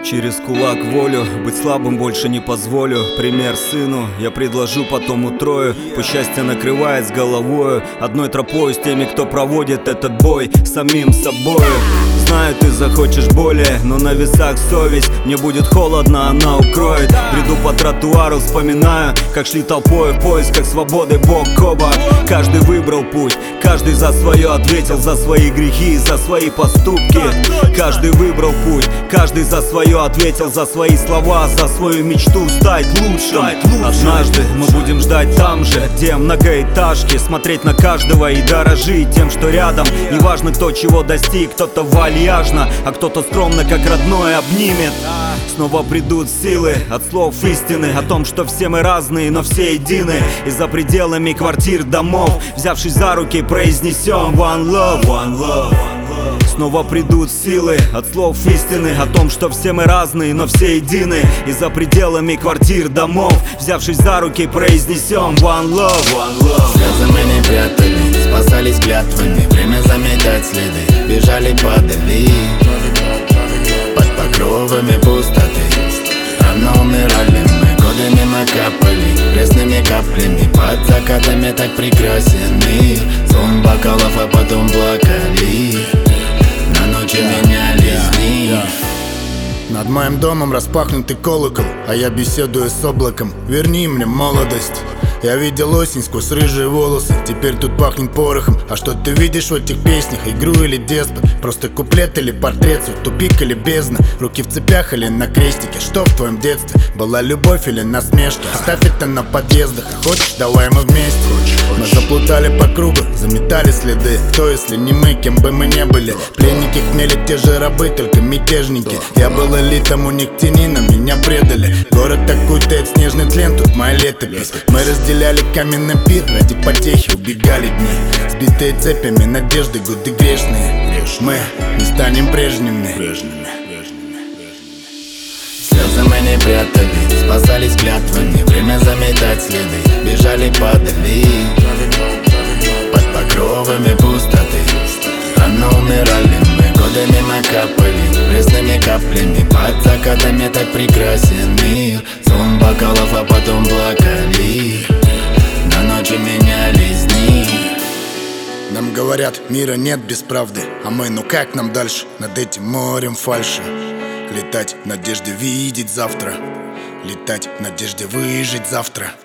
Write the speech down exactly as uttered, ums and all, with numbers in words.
Через кулак волю, быть слабым больше не позволю. Пример сыну я предложу, потом утрою. Пусть счастье накрывает с головою. Одной тропой с теми, кто проводит этот бой, самим собою. Знаю, ты захочешь более, но на весах совесть. Мне будет холодно, она укроет. Бреду по тротуару, вспоминаю, как шли толпой в поисках свободы бок о бок. Каждый выбрал путь, каждый за свое ответил, за свои грехи, за свои поступки. Каждый выбрал путь, каждый за свое ответил, за свои слова, за свою мечту стать лучшим. Однажды мы будем ждать там же, где многоэтажки, смотреть на каждого и дорожить тем, что рядом. Неважно, кто чего достиг, кто-то вальяжно, а кто-то скромно, как родной, обнимет. Снова придут силы от слов истины о том, что все мы разные, но все едины. И за пределами квартир, домов, взявшись за руки, произнесем One love, one love. Снова придут силы от слов истины о том, что все мы разные, но все едины. И за пределами квартир, домов, взявшись за руки, произнесем One love, one love. Слезы мы не прятали, спасались клятвами. Время заметать следы, бежали, падали под покровами пустоты. Рано умирали мы, годы мимо капали пресными каплями. Под закатами так прекрасен мир. Звон бокалов, а потом плакали. На ночи менялись дни. Над моим домом распахнутый колокол, а я беседую с облаком. Верни мне молодость. Я видел осень сквозь рыжие волосы, теперь тут пахнет порохом. А что ты видишь в этих песнях, игру или деспот? Просто куплет или портрет, суть тупик или бездна? Руки в цепях или на крестике? Что в твоем детстве? Была любовь или насмешка? Оставь это на подъездах, хочешь, давай мы вместе. Мы заплутали по кругу, заметали следы. Кто, если не мы, кем бы мы не были? Пленники хмели, те же рабы, только мятежники. Я был элитом, у них тени, но меня предали. Город такой тает, снежный тлен, тут моя летопись. Мы разделяли каменный пир, ради потехи убегали дни. Сбитые цепями надежды, годы грешные. Мы не станем прежними. Слезы мы не прятали, спасались клятвами. Время заметать следы, бежали, падали под покровами пустоты. Рано умирали мы, годы мимо капали пресными каплями. Под закатами так прекрасен мир. Звон бокалов, а потом плакали. На ночи менялись дни. Нам говорят, мира нет без правды, а мы, ну как нам дальше? Над этим морем фальши. Летать в надежде видеть завтра, летать в надежде выжить завтра.